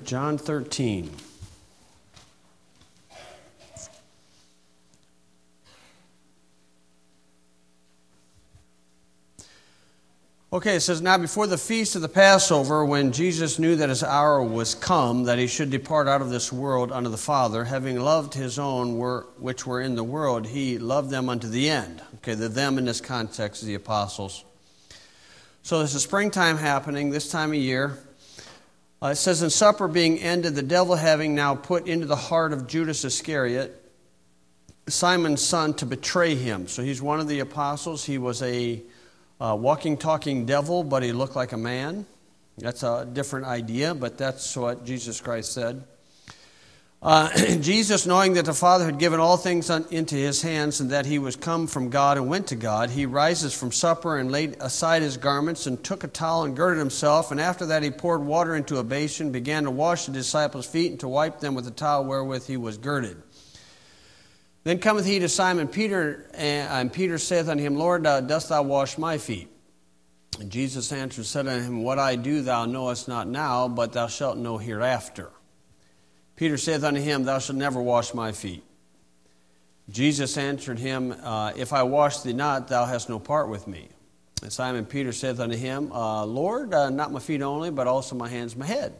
John 13. Okay, it says, "Now before the feast of the Passover, when Jesus knew that his hour was come, that he should depart out of this world unto the Father, having loved his own which were in the world, he loved them unto the end." Okay, the them in this context is the apostles. So this is springtime happening, this time of year. It says, "And supper being ended, the devil having now put into the heart of Judas Iscariot, Simon's son, to betray him." So he's one of the apostles. He was a walking, talking devil, but he looked like a man. That's a different idea, but that's what Jesus Christ said. Jesus, knowing that the Father had given all things into his hands, and that he was come from God and went to God, he rises from supper and laid aside his garments and took a towel and girded himself. And after that he poured water into a basin, began to wash the disciples' feet and to wipe them with the towel wherewith he was girded. Then cometh he to Simon Peter, and Peter saith unto him, "Lord, dost thou wash my feet?" And Jesus answered and said unto him, "What I do thou knowest not now, but thou shalt know hereafter." Peter saith unto him, "Thou shalt never wash my feet." Jesus answered him, "If I wash thee not, thou hast no part with me." And Simon Peter saith unto him, "Lord, not my feet only, but also my hands and my head."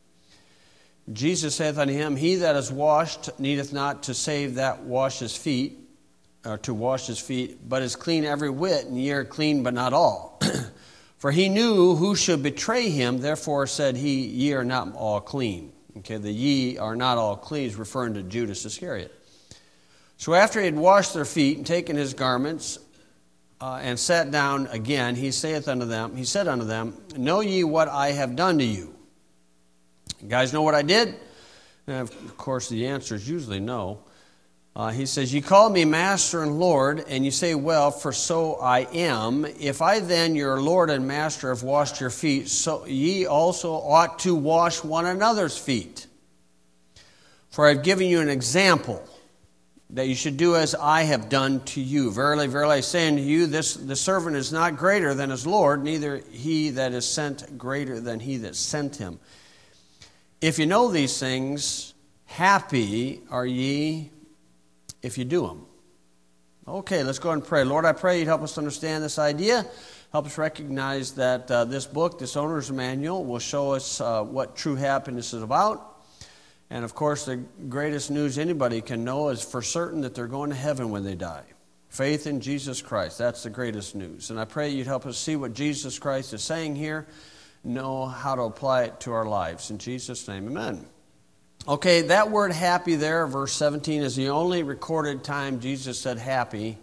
Jesus saith unto him, "He that is washed needeth not to save that wash his feet, or to wash his feet, but is clean every whit, and ye are clean, but not all." For he knew who should betray him, therefore said he, "Ye are not all clean." Okay, the "ye are not all clean" is referring to Judas Iscariot. So after he had washed their feet and taken his garments and sat down again, he said unto them, "Know ye what I have done to you?" You guys know what I did? And of course, the answer is usually no. He says, "Ye call me Master and Lord, and ye say, well, for so I am. If I then, your Lord and Master, have washed your feet, so ye also ought to wash one another's feet. For I have given you an example, that you should do as I have done to you. Verily, verily, I say unto you, the servant is not greater than his Lord, neither he that is sent greater than he that sent him. If you know these things, happy are ye if you do them." Okay, let's go ahead and pray. Lord, I pray you'd help us to understand this idea. Help us recognize that this book, this owner's manual, will show us what true happiness is about. And of course, the greatest news anybody can know is for certain that they're going to heaven when they die. Faith in Jesus Christ, that's the greatest news. And I pray you'd help us see what Jesus Christ is saying here, know how to apply it to our lives. In Jesus' name, amen. Okay, that word happy there, verse 17, is the only recorded time Jesus said happy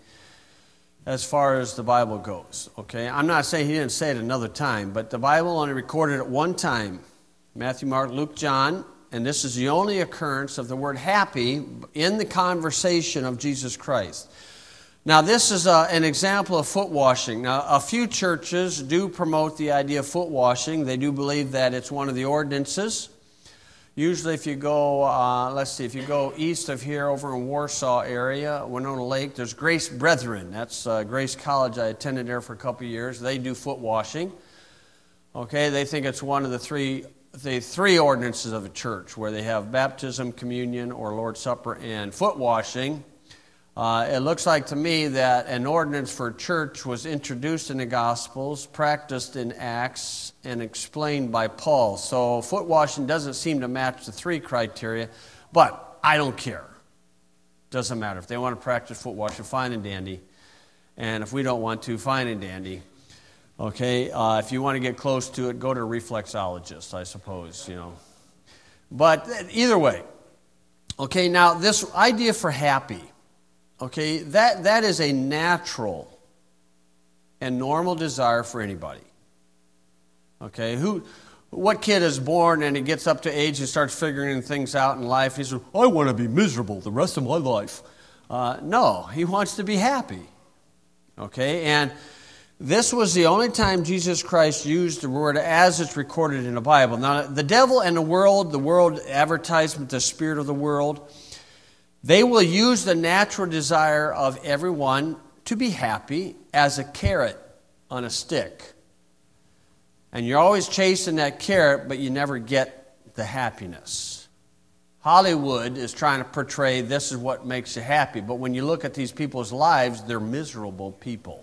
as far as the Bible goes. Okay, I'm not saying he didn't say it another time, but the Bible only recorded it one time. Matthew, Mark, Luke, John, and this is the only occurrence of the word happy in the conversation of Jesus Christ. Now, this is an example of foot washing. Now, a few churches do promote the idea of foot washing. They do believe that it's one of the ordinances. Usually if you go, if you go east of here over in Warsaw area, Winona Lake, there's Grace Brethren. That's Grace College. I attended there for a couple of years. They do foot washing. Okay, they think it's one of the three ordinances of a church where they have baptism, communion, or Lord's Supper, and foot washing. It looks like to me that an ordinance for a church was introduced in the Gospels, practiced in Acts, and explained by Paul. So foot washing doesn't seem to match the three criteria, but I don't care. Doesn't matter. If they want to practice foot washing, fine and dandy. And if we don't want to, fine and dandy. Okay, if you want to get close to it, go to a reflexologist, I suppose, you know. But either way. Okay, now this idea for happy. Okay, that is a natural and normal desire for anybody. Okay, what kid is born and he gets up to age and starts figuring things out in life? He says, "I want to be miserable the rest of my life." No, he wants to be happy. Okay, and this was the only time Jesus Christ used the word as it's recorded in the Bible. Now, the devil and the world advertisement, the spirit of the world, they will use the natural desire of everyone to be happy as a carrot on a stick. And you're always chasing that carrot, but you never get the happiness. Hollywood is trying to portray this is what makes you happy. But when you look at these people's lives, they're miserable people.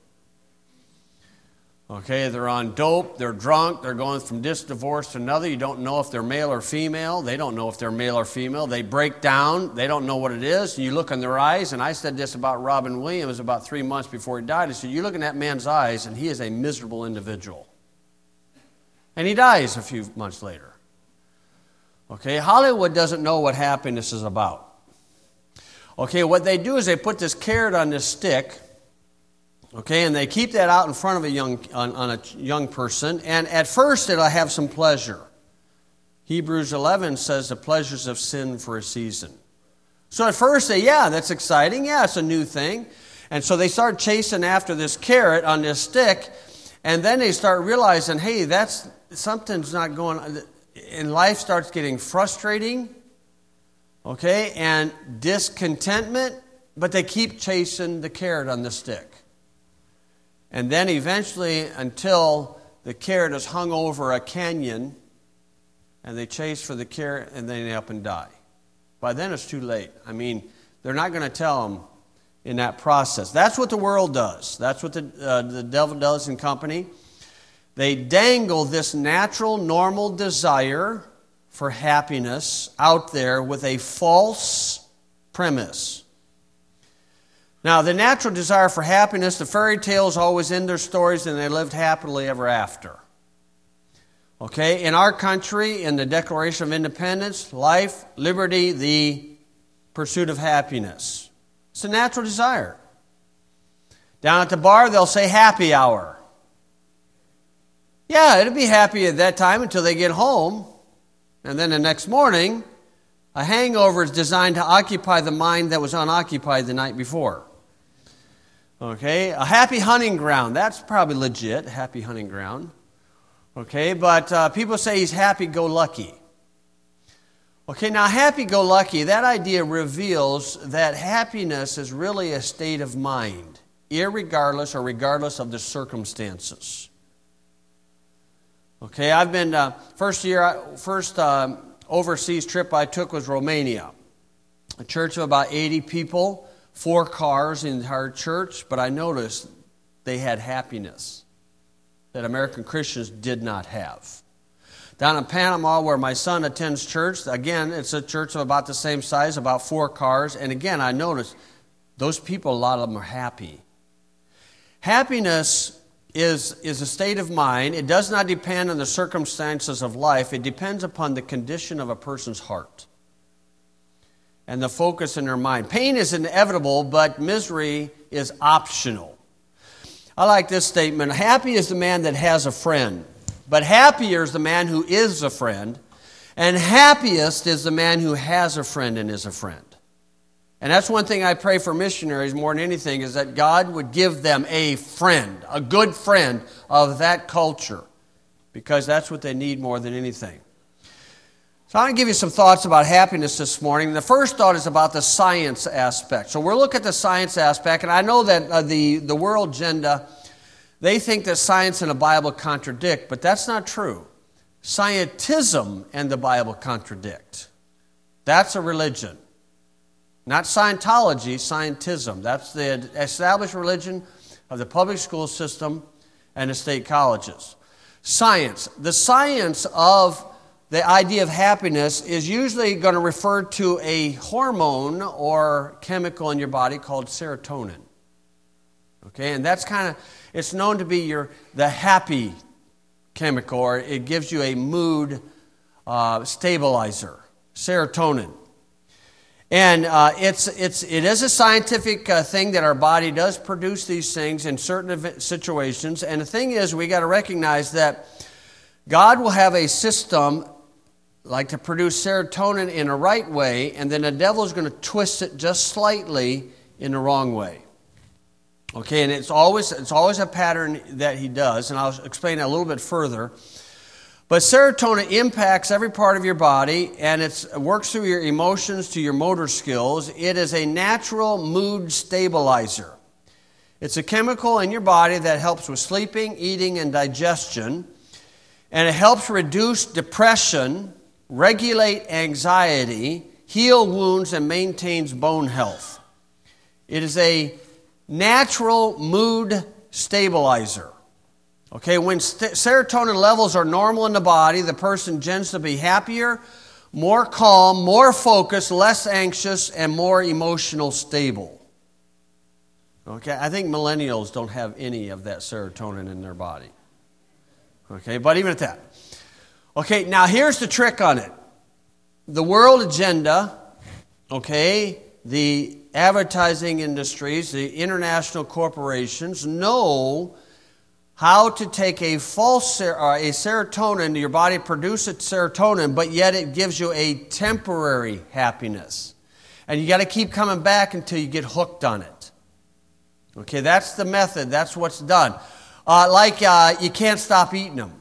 Okay, they're on dope, they're drunk, they're going from this divorce to another. You don't know if they're male or female. They don't know if they're male or female. They break down. They don't know what it is. You look in their eyes, and I said this about Robin Williams about 3 months before he died. I said, you look in that man's eyes, and he is a miserable individual. And he dies a few months later. Okay, Hollywood doesn't know what happiness is about. Okay, what they do is they put this carrot on this stick. Okay, and they keep that out in front of a young person, and at first it'll have some pleasure. Hebrews 11 says the pleasures of sin for a season. So at first that's exciting, it's a new thing. And so they start chasing after this carrot on this stick, and then they start realizing, hey, something's not going on, and life starts getting frustrating, okay, and discontentment, but they keep chasing the carrot on the stick. And then eventually, until the carrot is hung over a canyon, and they chase for the carrot, and they end up and die. By then, it's too late. I mean, they're not going to tell them in that process. That's what the world does. That's what the devil does in company. They dangle this natural, normal desire for happiness out there with a false premise. Now, the natural desire for happiness, the fairy tales always end their stories and they lived happily ever after. Okay, in our country, in the Declaration of Independence, life, liberty, the pursuit of happiness. It's a natural desire. Down at the bar, they'll say happy hour. Yeah, it'll be happy at that time until they get home. And then the next morning, a hangover is designed to occupy the mind that was unoccupied the night before. Okay, a happy hunting ground. That's probably legit, happy hunting ground. Okay, but people say he's happy-go-lucky. Okay, now happy-go-lucky, that idea reveals that happiness is really a state of mind, irregardless or regardless of the circumstances. Okay, I've been, first overseas trip I took was Romania. A church of about 80 people. 4 cars in the entire church, but I noticed they had happiness that American Christians did not have. Down in Panama, where my son attends church, again, it's a church of about the same size, about 4 cars, and again, I noticed those people, a lot of them are happy. Happiness is a state of mind. It does not depend on the circumstances of life. It depends upon the condition of a person's heart and the focus in their mind. Pain is inevitable, but misery is optional. I like this statement. Happy is the man that has a friend, but happier is the man who is a friend, and happiest is the man who has a friend and is a friend. And that's one thing I pray for missionaries more than anything, is that God would give them a friend, a good friend of that culture, because that's what they need more than anything. So I'm going to give you some thoughts about happiness this morning. The first thought is about the science aspect. So we'll look at the science aspect, and I know that the world agenda, they think that science and the Bible contradict, but that's not true. Scientism and the Bible contradict. That's a religion. Not Scientology, scientism. That's the established religion of the public school system and the state colleges. Science. The science of the idea of happiness is usually going to refer to a hormone or chemical in your body called serotonin. Okay, and that's it's known to be the happy chemical, or it gives you a mood stabilizer, serotonin. And it is a scientific thing that our body does produce these things in certain situations. And the thing is, we got to recognize that God will have a system like to produce serotonin in a right way, and then the devil is going to twist it just slightly in the wrong way. Okay, and it's always a pattern that he does, and I'll explain that a little bit further. But serotonin impacts every part of your body, and it works through your emotions to your motor skills. It is a natural mood stabilizer. It's a chemical in your body that helps with sleeping, eating, and digestion, and it helps reduce depression regulate anxiety, heal wounds, and maintains bone health. It is a natural mood stabilizer. Okay, when serotonin levels are normal in the body, the person tends to be happier, more calm, more focused, less anxious, and more emotional stable. Okay, I think millennials don't have any of that serotonin in their body. Okay, but even at that. Okay, now here's the trick on it. The world agenda, okay, the advertising industries, the international corporations know how to take a serotonin, your body produces serotonin, but yet it gives you a temporary happiness. And you got to keep coming back until you get hooked on it. Okay, that's the method. That's what's done. You can't stop eating them.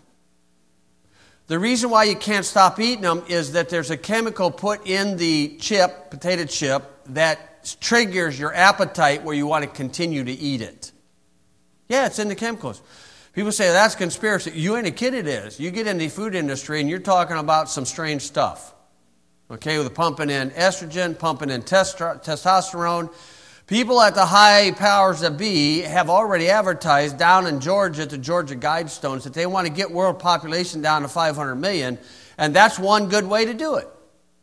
The reason why you can't stop eating them is that there's a chemical put in the potato chip, that triggers your appetite where you want to continue to eat it. Yeah, it's in the chemicals. People say that's conspiracy. You ain't a kid, it is. You get in the food industry and you're talking about some strange stuff. Okay, with pumping in estrogen, pumping in testosterone. People at the high powers that be have already advertised down in Georgia at the Georgia Guidestones that they want to get world population down to 500 million, and that's one good way to do it.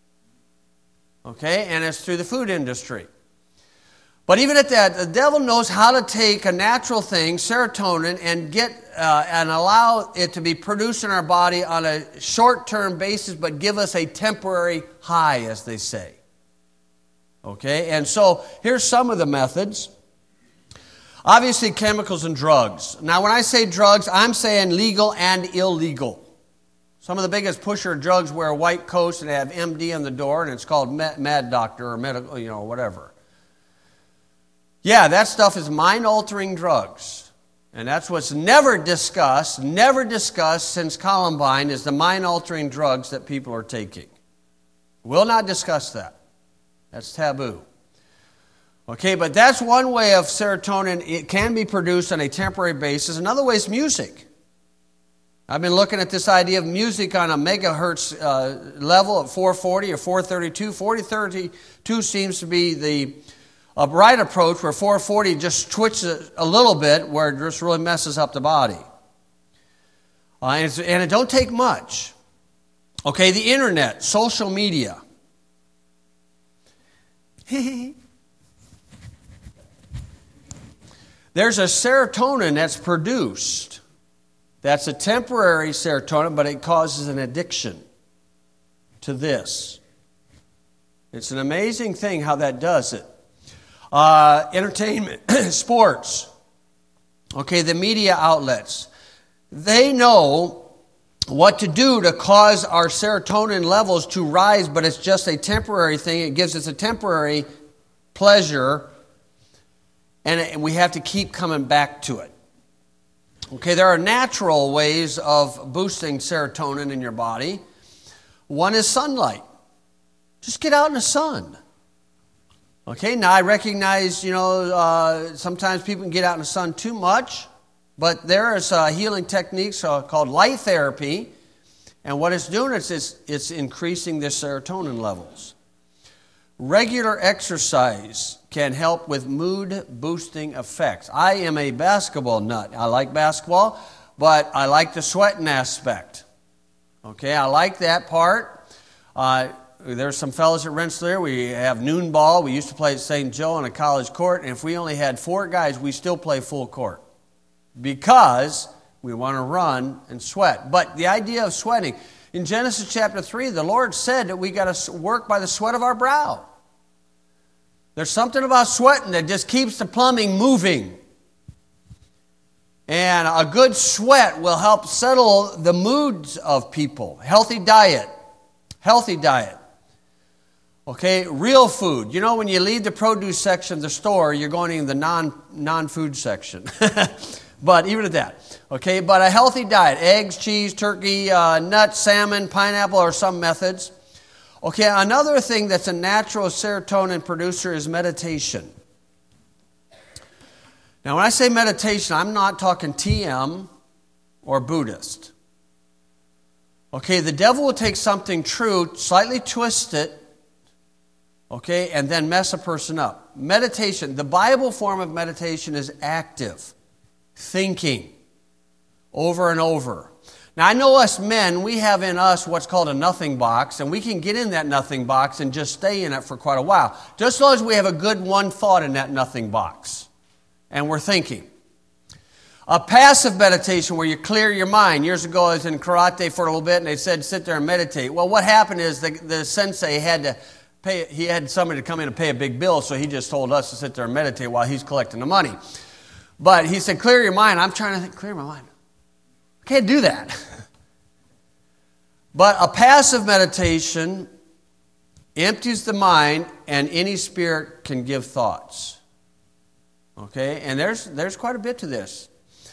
Okay, and it's through the food industry. But even at that, the devil knows how to take a natural thing, serotonin, and allow it to be produced in our body on a short-term basis, but give us a temporary high, as they say. Okay, and so here's some of the methods. Obviously, chemicals and drugs. Now, when I say drugs, I'm saying legal and illegal. Some of the biggest pusher drugs wear white coats and have MD on the door, and it's called Mad Doctor or medical, whatever. Yeah, that stuff is mind-altering drugs. And that's what's never discussed since Columbine, is the mind-altering drugs that people are taking. We'll not discuss that. That's taboo. Okay, but that's one way of serotonin. It can be produced on a temporary basis. Another way is music. I've been looking at this idea of music on a megahertz level at 440 or 432. 432 seems to be the right approach, where 440 just twitches a little bit, where it just really messes up the body. And it don't take much. Okay, the internet, social media. There's a serotonin that's produced. That's a temporary serotonin, but it causes an addiction to this. It's an amazing thing how that does it. Entertainment, sports. Okay, the media outlets. They know what to do to cause our serotonin levels to rise, but it's just a temporary thing. It gives us a temporary pleasure, and we have to keep coming back to it. Okay, there are natural ways of boosting serotonin in your body. One is sunlight. Just get out in the sun. Okay, now I recognize, sometimes people can get out in the sun too much, but there is healing techniques called light therapy, and what it's doing is it's increasing the serotonin levels. Regular exercise can help with mood-boosting effects. I am a basketball nut. I like basketball, but I like the sweating aspect. Okay, I like that part. There's some fellas at Rensselaer. We have noon ball. We used to play at St. Joe on a college court, and if we only had 4 guys, we still play full court because we want to run and sweat. But the idea of sweating, in Genesis chapter 3, the Lord said that we got to work by the sweat of our brow. There's something about sweating that just keeps the plumbing moving. And a good sweat will help settle the moods of people. Healthy diet. Okay, real food. When you leave the produce section of the store, you're going in the non-food section. But even at that. Okay, but a healthy diet. Eggs, cheese, turkey, nuts, salmon, pineapple are some methods. Okay, another thing that's a natural serotonin producer is meditation. Now, when I say meditation, I'm not talking TM or Buddhist. Okay, the devil will take something true, slightly twist it, okay, and then mess a person up. Meditation, the Bible form of meditation is active, thinking, over and over. Now, I know us men, we have in us what's called a nothing box, and we can get in that nothing box and just stay in it for quite a while. Just as long as we have a good one thought in that nothing box, and we're thinking. A passive meditation where you clear your mind. Years ago, I was in karate for a little bit, and they said, sit there and meditate. Well, what happened is the sensei had to pay, he had somebody to come in and pay a big bill, so he just told us to sit there and meditate while he's collecting the money. But he said, clear your mind. I'm trying to clear my mind. I can't do that. But a passive meditation empties the mind, and any spirit can give thoughts. Okay, and there's quite a bit to this.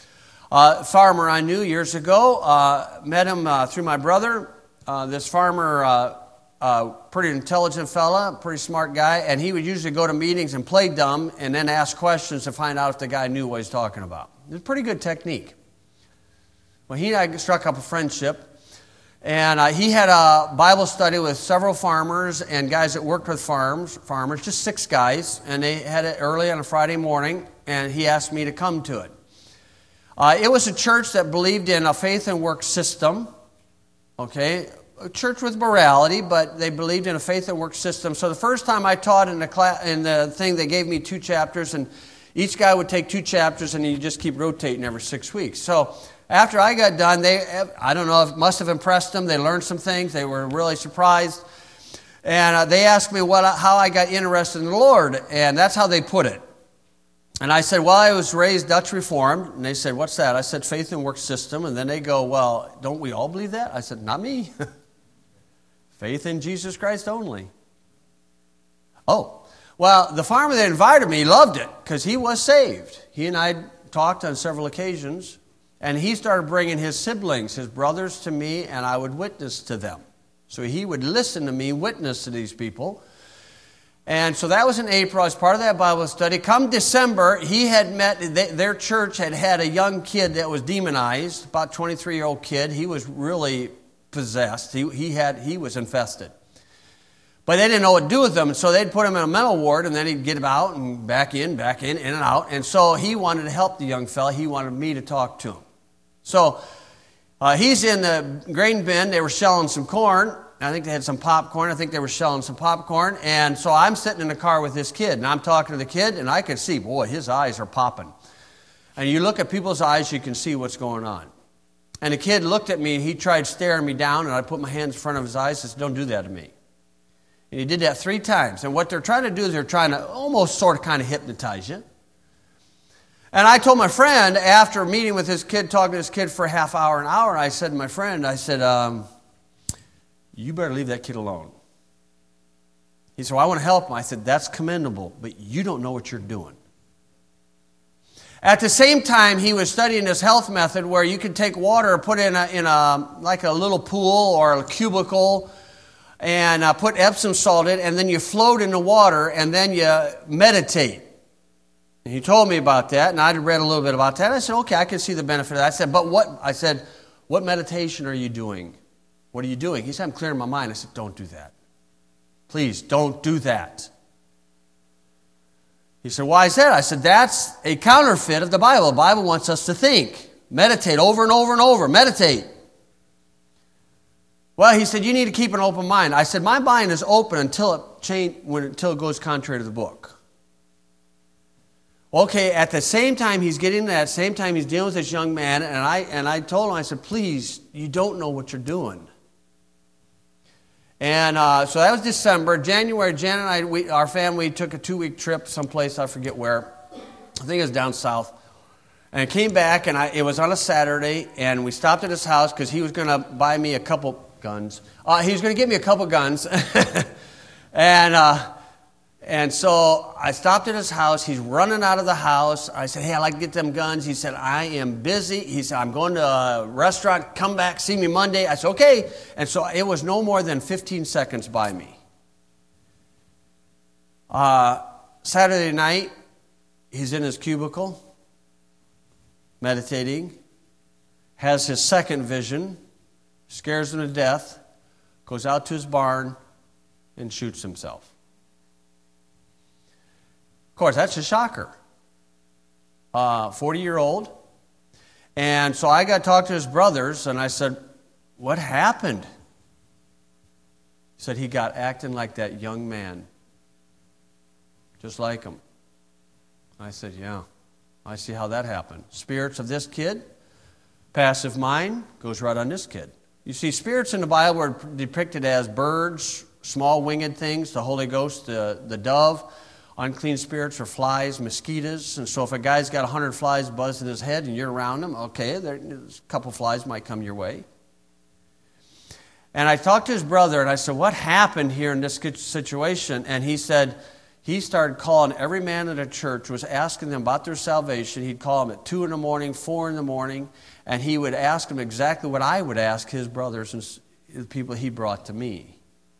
Farmer I knew years ago, met him through my brother. This farmer, pretty intelligent fella, pretty smart guy, and he would usually go to meetings and play dumb and then ask questions to find out if the guy knew what he was talking about. It was a pretty good technique. Well, he and I struck up a friendship, and he had a Bible study with several farmers and guys that worked with farmers, just 6 guys, and they had it early on a Friday morning, and he asked me to come to it. It was a church that believed in a faith and work system, okay, a church with morality, but they believed in a faith and work system. So the first time I taught in the thing, they gave me 2 chapters, and each guy would take 2 chapters, and you just keep rotating every 6 weeks. So after I got done, I don't know, it must have impressed them. They learned some things. They were really surprised. And they asked me how I got interested in the Lord, and that's how they put it. And I said, well, I was raised Dutch Reformed. And they said, what's that? I said, faith and work system. And then they go, well, don't we all believe that? I said, not me. Faith in Jesus Christ only. Oh, well, the farmer that invited me loved it because he was saved. He and I talked on several occasions. And he started bringing his siblings, his brothers, to me, and I would witness to them. So he would listen to me, witness to these people. And so that was in April. I was part of that Bible study. Come December, he had their church had a young kid that was demonized, about a 23-year-old kid. He was really possessed. He was infested. But they didn't know what to do with him, so they'd put him in a mental ward, and then he'd get him out and back in and out. And so he wanted to help the young fella. He wanted me to talk to him. So he's in the grain bin. They were shelling some corn. I think they had some popcorn. I think they were shelling some popcorn. And so I'm sitting in the car with this kid, and I'm talking to the kid, and I could see, boy, his eyes are popping. And you look at people's eyes, you can see what's going on. And the kid looked at me, and he tried staring me down, and I put my hands in front of his eyes and said, don't do that to me. And he did that 3 times. And what they're trying to do is they're trying to almost sort of kind of hypnotize you. And I told my friend, after meeting with this kid, talking to this kid for a half hour, an hour, I said to my friend, you better leave that kid alone. He said, well, I want to help him. I said, that's commendable, but you don't know what you're doing. At the same time, he was studying this health method where you could take water, put it in like a little pool or a cubicle, and put Epsom salt in it, and then you float in the water, and then you meditate. And he told me about that, and I'd read a little bit about that. I said, okay, I can see the benefit of that. I said, what meditation are you doing? What are you doing? He said, I'm clearing my mind. I said, don't do that. Please, don't do that. He said, why is that? I said, that's a counterfeit of the Bible. The Bible wants us to think. Meditate over and over and over. Meditate. Well, he said, you need to keep an open mind. I said, my mind is open until it goes contrary to the book. Okay, at the same time he's getting that, same time he's dealing with this young man, and I told him, I said, please, you don't know what you're doing. And so that was December. January, Jan and I, our family took a 2-week trip someplace, I forget where. I think it was down south. And came back, and it was on a Saturday, and we stopped at his house because he was going to buy me a couple guns. He was going to give me a couple guns. And so I stopped at his house. He's running out of the house. I said, hey, I'd like to get them guns. He said, I am busy. He said, I'm going to a restaurant. Come back, see me Monday. I said, okay. And so it was no more than 15 seconds by me. Saturday night, he's in his cubicle, meditating, has his second vision, scares him to death, goes out to his barn, and shoots himself. Of course, that's a shocker. 40-year-old. And so I got to talk to his brothers, and I said, what happened? He said he got acting like that young man. Just like him. I said, yeah, I see how that happened. Spirits of this kid, passive mind, goes right on this kid. You see, spirits in the Bible are depicted as birds, small winged things, the Holy Ghost, the dove. Unclean spirits are flies, mosquitoes. And so if a guy's got 100 flies buzzing his head and you're around him, okay, there's a couple flies might come your way. And I talked to his brother, and I said, what happened here in this situation? And he said he started calling every man in the church, was asking them about their salvation. He'd call them at 2 in the morning, 4 in the morning, and he would ask them exactly what I would ask his brothers and the people he brought to me.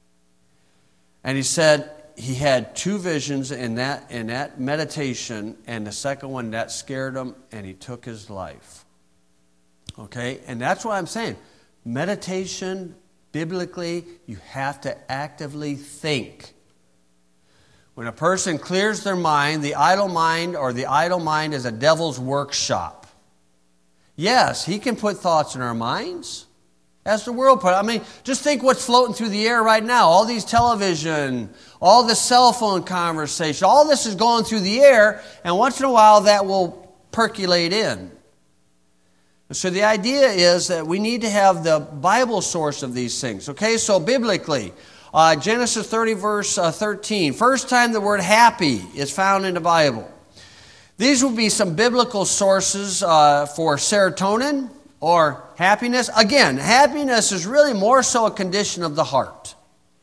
And he said he had 2 visions in that meditation, and the second one, that scared him, and he took his life. Okay? And that's what I'm saying. Meditation, biblically, you have to actively think. When a person clears their mind, the idle mind is a devil's workshop. Yes, he can put thoughts in our minds. As the world put it. I mean, just think what's floating through the air right now. All these television, all the cell phone conversation, all this is going through the air, and once in a while that will percolate in. So the idea is that we need to have the Bible source of these things. Okay, so biblically, Genesis 30 verse 13. First time the word happy is found in the Bible. These would be some biblical sources for serotonin or happiness. Again, happiness is really more so a condition of the heart.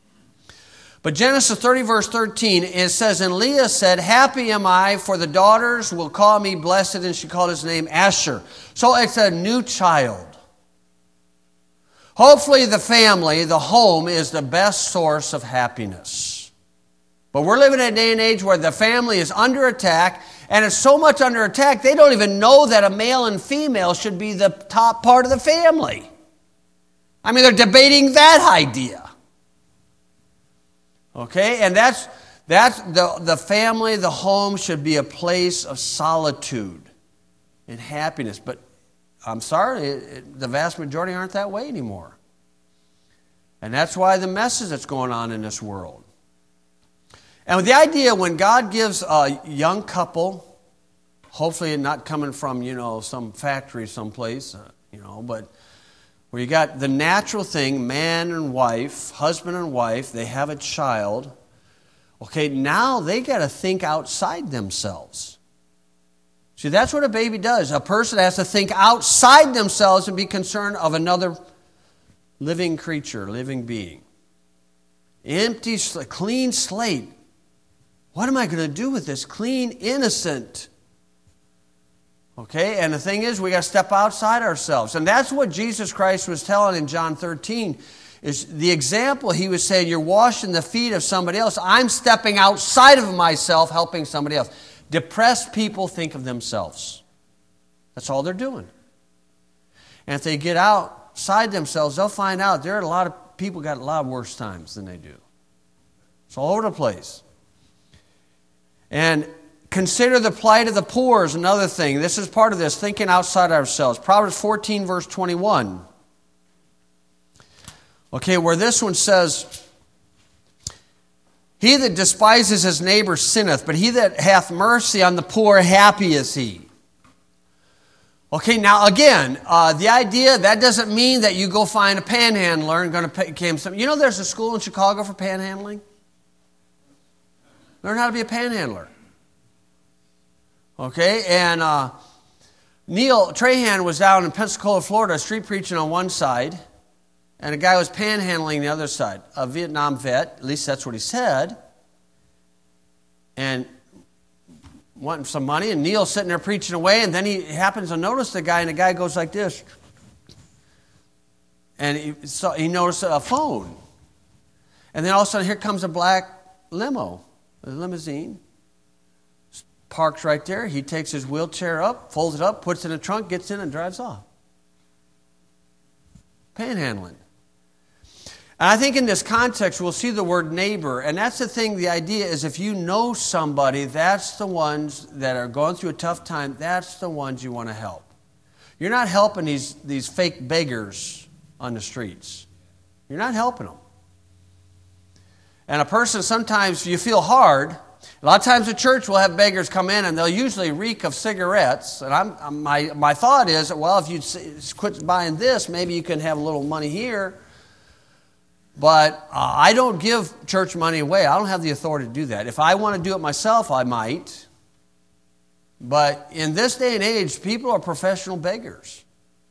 But Genesis 30 verse 13, it says, and Leah said, happy am I, for the daughters will call me blessed, and she called his name Asher. So it's a new child. Hopefully the family, the home, is the best source of happiness. But we're living in a day and age where the family is under attack, and it's so much under attack, they don't even know that a male and female should be the top part of the family. I mean, they're debating that idea. Okay, and that's the family, the home should be a place of solitude and happiness. But I'm sorry, the vast majority aren't that way anymore. And that's why the messes that's going on in this world. And with the idea, when God gives a young couple, hopefully not coming from, some factory someplace, but where you got the natural thing, man and wife, husband and wife, they have a child. Okay, now they got to think outside themselves. See, that's what a baby does. A person has to think outside themselves and be concerned of another living creature, living being. Empty, clean slate. What am I going to do with this clean, innocent? Okay, and the thing is, we got to step outside ourselves. And that's what Jesus Christ was telling in John 13, is the example he was saying, you're washing the feet of somebody else. I'm stepping outside of myself, helping somebody else. Depressed people think of themselves. That's all they're doing. And if they get outside themselves, they'll find out there are a lot of people got a lot worse times than they do. It's all over the place. And consider the plight of the poor is another thing. This is part of this, thinking outside ourselves. Proverbs 14, verse 21. Okay, where this one says, he that despises his neighbor sinneth, but he that hath mercy on the poor, happy is he. Okay, now again, the idea, that doesn't mean that you go find a panhandler and going to pay him something. There's a school in Chicago for panhandling? Learn how to be a panhandler. Okay, and Neil Trahan was down in Pensacola, Florida, street preaching on one side, and a guy was panhandling the other side. A Vietnam vet, at least that's what he said, and wanting some money, and Neil's sitting there preaching away, and then he happens to notice the guy, and the guy goes like this. And he noticed a phone. And then all of a sudden, here comes a black limo, a limousine. Parks right there. He takes his wheelchair up, folds it up, puts it in the trunk, gets in, and drives off. Panhandling. And I think in this context, we'll see the word neighbor. And that's the thing, the idea is if you know somebody, that's the ones that are going through a tough time, that's the ones you want to help. You're not helping these fake beggars on the streets. You're not helping them. And a person, sometimes you feel hard. A lot of times the church will have beggars come in and they'll usually reek of cigarettes. And my thought is, well, if you quit buying this, maybe you can have a little money here. But I don't give church money away. I don't have the authority to do that. If I want to do it myself, I might. But in this day and age, people are professional beggars.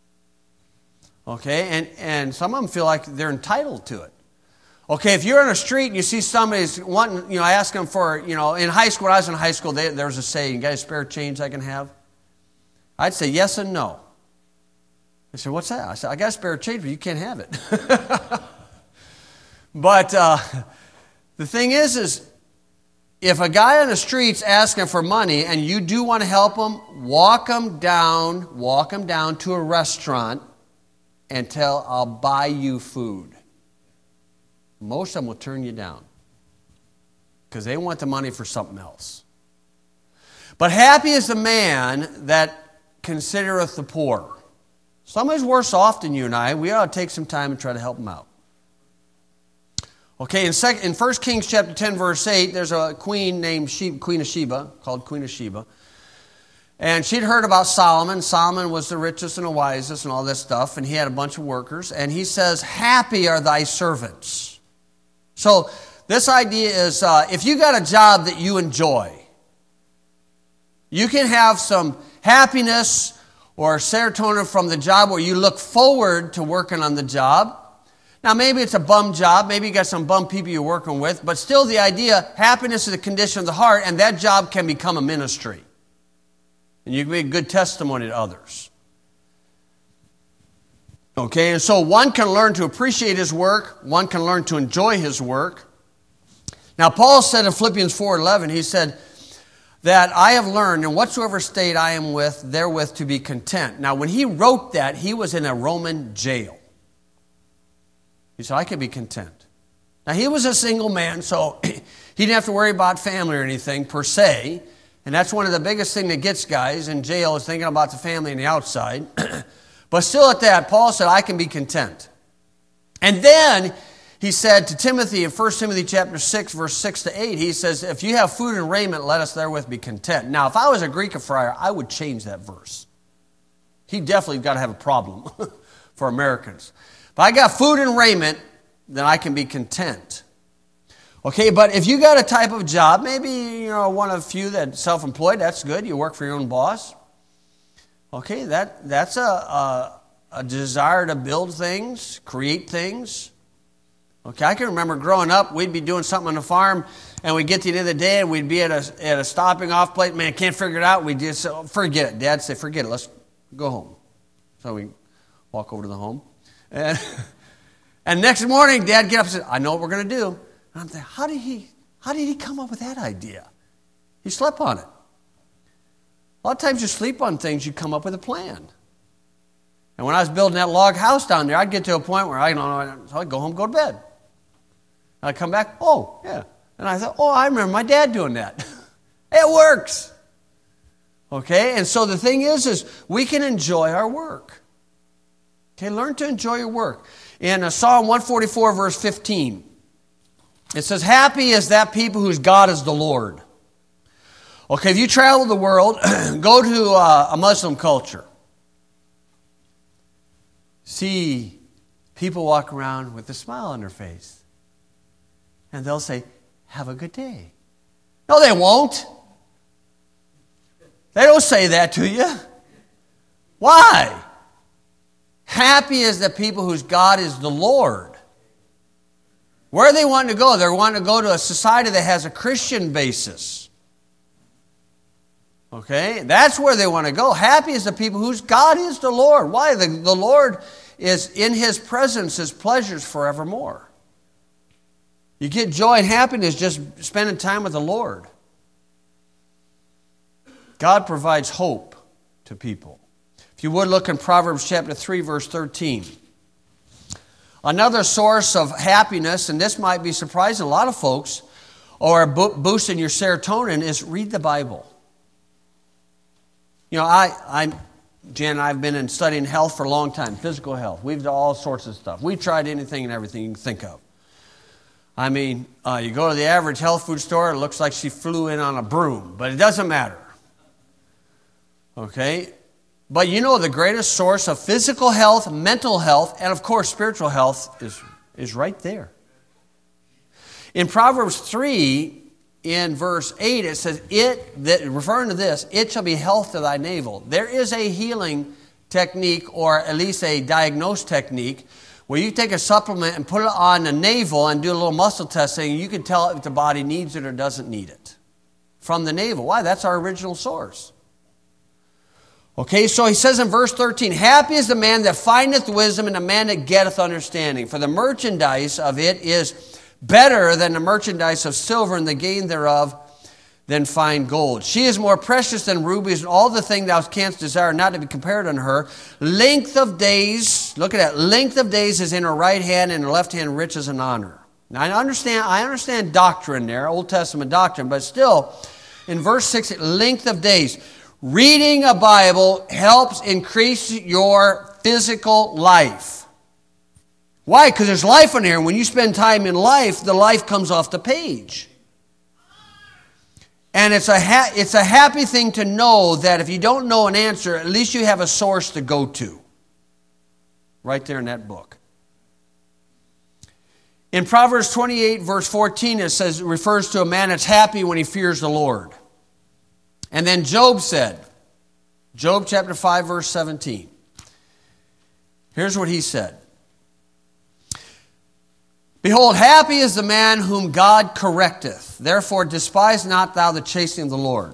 Okay? And some of them feel like they're entitled to it. Okay, if you're on a street and you see somebody's wanting, ask them for, in high school, when I was in high school, there was a saying, you guys spare change I can have? I'd say yes and no. They said, what's that? I said, I got spare change, but you can't have it. But the thing is if a guy on the street's asking for money and you do want to help him, walk him down to a restaurant and tell, I'll buy you food. Most of them will turn you down because they want the money for something else. But happy is the man that considereth the poor. Somebody's worse off than you and I. We ought to take some time and try to help them out. Okay, in 1 Kings chapter 10, verse 8, there's a queen named Queen of Sheba, called Queen of Sheba. And she'd heard about Solomon. Solomon was the richest and the wisest and all this stuff, and he had a bunch of workers. And he says, happy are thy servants. So this idea is, if you got a job that you enjoy, you can have some happiness or serotonin from the job where you look forward to working on the job. Now, maybe it's a bum job. Maybe you got some bum people you're working with. But still the idea, happiness is a condition of the heart, and that job can become a ministry. And you can be a good testimony to others. Okay, and so one can learn to appreciate his work. One can learn to enjoy his work. Now, Paul said in Philippians 4:11, he said that I have learned in whatsoever state I am with, therewith to be content. Now, when he wrote that, he was in a Roman jail. He said, I can be content. Now, he was a single man, so he didn't have to worry about family or anything per se. And that's one of the biggest things that gets guys in jail is thinking about the family and the outside. But still at that, Paul said, I can be content. And then he said to Timothy in 1 Timothy chapter 6, verse 6 to 8, he says, if you have food and raiment, let us therewith be content. Now, if I was a Greek friar, I would change that verse. He definitely got to have a problem for Americans. If I got food and raiment, then I can be content. Okay, but if you got a type of job, maybe one of a few that's self-employed, that's good. You work for your own boss. Okay, that's a desire to build things, create things. Okay, I can remember growing up, we'd be doing something on the farm, and we'd get to the end of the day, and we'd be at a stopping off plate. Man, can't figure it out. We'd just forget it. Dad said, forget it. Let's go home. So we walk over to the home. And next morning, Dad get up and said, I know what we're going to do. And I'm thinking, how did he come up with that idea? He slept on it. A lot of times you sleep on things, you come up with a plan. And when I was building that log house down there, I'd get to a point where I don't know, so I'd go home, go to bed. And I'd come back, oh, yeah. And I thought, oh, I remember my dad doing that. It works. Okay, and so the thing is we can enjoy our work. Okay, learn to enjoy your work. In Psalm 144, verse 15, it says, happy is that people whose God is the Lord. Okay, if you travel the world, go to a Muslim culture. See people walk around with a smile on their face. And they'll say, have a good day. No, they won't. They don't say that to you. Why? Happy is the people whose God is the Lord. Where are they wanting to go? They're wanting to go to a society that has a Christian basis. Okay? That's where they want to go. Happy is the people whose God is the Lord. Why? The Lord is in His presence, His pleasures forevermore. You get joy and happiness just spending time with the Lord. God provides hope to people. If you would look in Proverbs chapter 3, verse 13. Another source of happiness, and this might be surprising a lot of folks, or boosting your serotonin, is read the Bible. You know, Jan and I have been studying health for a long time, physical health. We've done all sorts of stuff. We've tried anything and everything you can think of. I mean, you go to the average health food store, it looks like she flew in on a broom, but it doesn't matter. Okay? But you know the greatest source of physical health, mental health, and of course spiritual health is right there. In Proverbs 3, in verse 8, it says, referring to this, it shall be health to thy navel. There is a healing technique, or at least a diagnosed technique, where you take a supplement and put it on the navel and do a little muscle testing, and you can tell if the body needs it or doesn't need it. From the navel. Why? That's our original source. Okay, so he says in verse 13, happy is the man that findeth wisdom and the man that getteth understanding. For the merchandise of it is better than the merchandise of silver, and the gain thereof than fine gold. She is more precious than rubies, and all the thing thou canst desire not to be compared unto her. Length of days, look at that, length of days is in her right hand, and her left hand riches and honor. Now I understand doctrine there, Old Testament doctrine, but still, in verse 6, length of days. Reading a Bible helps increase your physical life. Why? Because there's life in here. And when you spend time in life, the life comes off the page. And it's a happy thing to know that if you don't know an answer, at least you have a source to go to. Right there in that book. In Proverbs 28, verse 14, it refers to a man that's happy when he fears the Lord. And then Job said, Job chapter 5, verse 17. Here's what he said. Behold, happy is the man whom God correcteth. Therefore despise not thou the chastening of the Lord.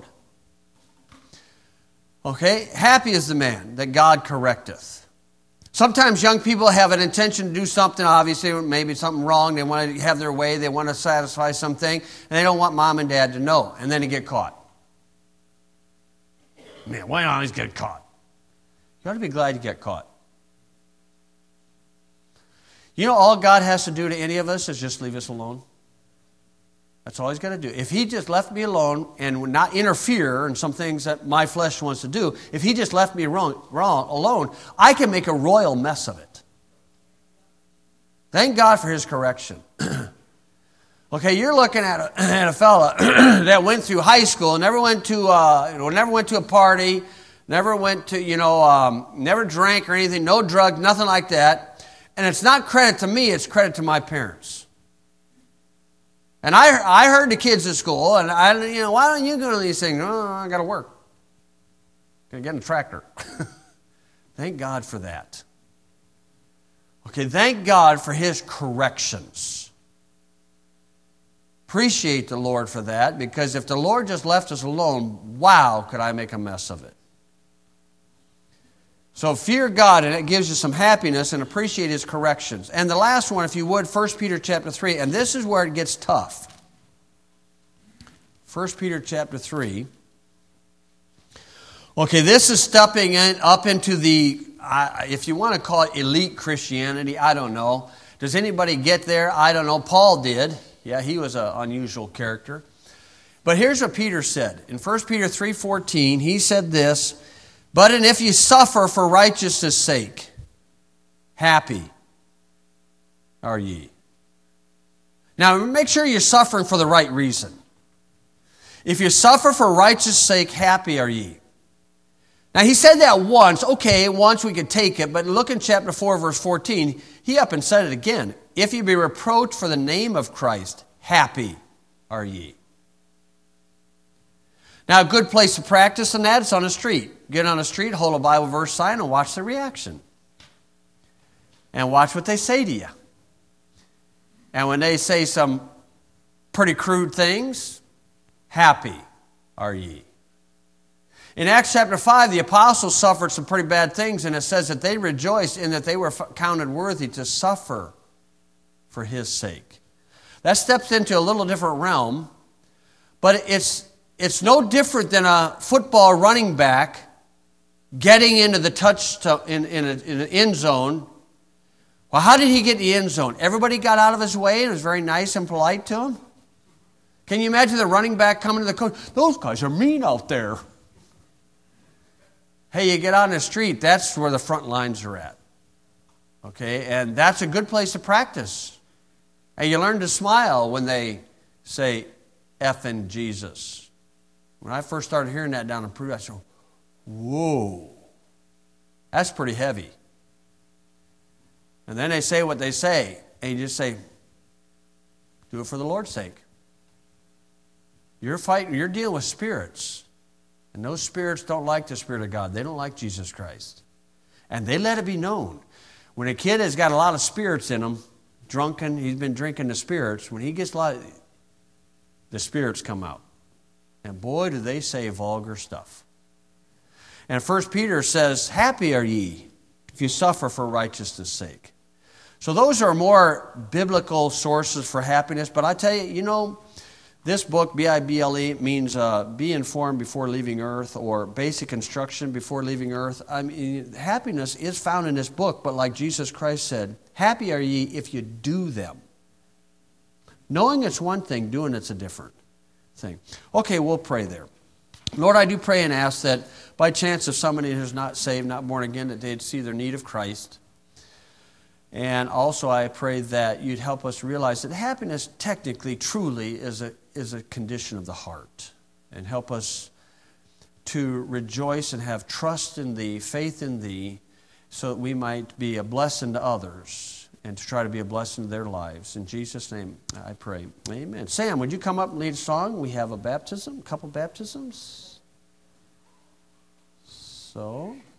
Okay? Happy is the man that God correcteth. Sometimes young people have an intention to do something, obviously, maybe something wrong. They want to have their way. They want to satisfy something. And they don't want mom and dad to know. And then they get caught. Man, why not always get caught? You ought to be glad you get caught. You know, all God has to do to any of us is just leave us alone. That's all He's got to do. If He just left me alone and would not interfere in some things that my flesh wants to do, if He just left me alone, I can make a royal mess of it. Thank God for His correction. Okay, you're looking at a fella that went through high school, never went to a party, never went to, never drank or anything, no drugs, nothing like that. And it's not credit to me, it's credit to my parents. And I heard the kids at school, and why don't you go to these things? Oh, I got to work. Got to get in a tractor. Thank God for that. Okay, thank God for His corrections. Appreciate the Lord for that, because if the Lord just left us alone, wow, could I make a mess of it. So fear God, and it gives you some happiness, and appreciate His corrections. And the last one, if you would, 1 Peter chapter 3, and this is where it gets tough. 1 Peter chapter 3. Okay, this is stepping up into the, if you want to call it elite Christianity, I don't know. Does anybody get there? I don't know. Paul did. Yeah, he was an unusual character. But here's what Peter said. In 1 Peter 3:14, he said this, but and if you suffer for righteousness' sake, happy are ye. Now, make sure you're suffering for the right reason. If you suffer for righteousness' sake, happy are ye. Now, he said that once. Okay, once we could take it. But look in chapter 4, verse 14. He up and said it again. If you be reproached for the name of Christ, happy are ye. Now, a good place to practice on that is on the street. Get on the street, hold a Bible verse sign, and watch the reaction. And watch what they say to you. And when they say some pretty crude things, happy are ye. In Acts chapter 5, the apostles suffered some pretty bad things, and it says that they rejoiced in that they were counted worthy to suffer for His sake. That steps into a little different realm, but it's no different than a football running back getting into the in an end zone Well, how did he get in the end zone? Everybody got out of his way and was very nice and polite to him? Can you imagine the running back coming to the coach? Those guys are mean out there. Hey, you get out in the street, that's where the front lines are at. Okay, and that's a good place to practice. And you learn to smile when they say, effing Jesus. When I first started hearing that down in Peru, I said, whoa, that's pretty heavy. And then they say what they say, and you just say, do it for the Lord's sake. You're fighting, you're dealing with spirits. And those spirits don't like the Spirit of God. They don't like Jesus Christ. And they let it be known. When a kid has got a lot of spirits in him, drunken, he's been drinking the spirits, when he gets a lot, the spirits come out. And boy, do they say vulgar stuff. And 1 Peter says, happy are ye if you suffer for righteousness' sake. So those are more biblical sources for happiness. But I tell you, you know, this book, Bible, means be informed before leaving earth, or basic instruction before leaving earth. I mean, happiness is found in this book, but like Jesus Christ said, happy are ye if you do them. Knowing it's one thing, doing it's a different thing. Okay, we'll pray there. Lord, I do pray and ask that by chance if somebody who's not saved, not born again, that they'd see their need of Christ. And also I pray that you'd help us realize that happiness technically, truly is a condition of the heart. And help us to rejoice and have trust in Thee, faith in Thee, so that we might be a blessing to others and to try to be a blessing to their lives. In Jesus' name I pray. Amen. Sam, would you come up and lead a song? We have a baptism, a couple baptisms. So...